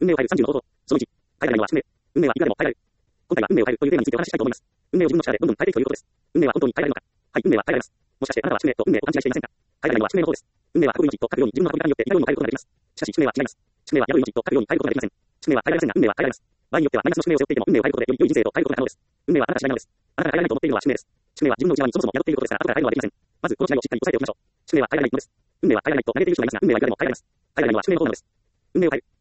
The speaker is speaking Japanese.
運命を変える30の方法。その1、変えられないのは宿命。運命はいくらでも変えられる。今回は運命を変えるというテーマについてお話ししたいと思います。運命を自分の力でどんどん変えていくということです。運命は本当に変えられるのか。はい、運命は変えられます。もしかしてあなたは宿命と運命を勘違いしていませんか。変えられないのは宿命の方です。運命は過去命と過去に自分の運び方によって今よりも変えることができます。しかし宿命は違います。宿命は宿命と過去に変えることができません。宿命は変えられませんが運命は変えられます。場合によってはマイナスの宿命を背負っていても運命を変えることでより良い人生を変えることが可能です。運命はあなた次第なのです。あなたが変えられないと思っているのは宿命です。宿命は自分の内側にそもそも宿っていることですから後から変えるのはできません。まずこの違いをしっかり押さえておきましょう。宿命は変えられないのです。運命は変えられないと嘆いている人がいますが運命は誰でも変えられます。変えられないのは宿命の方なのです。運命を変える。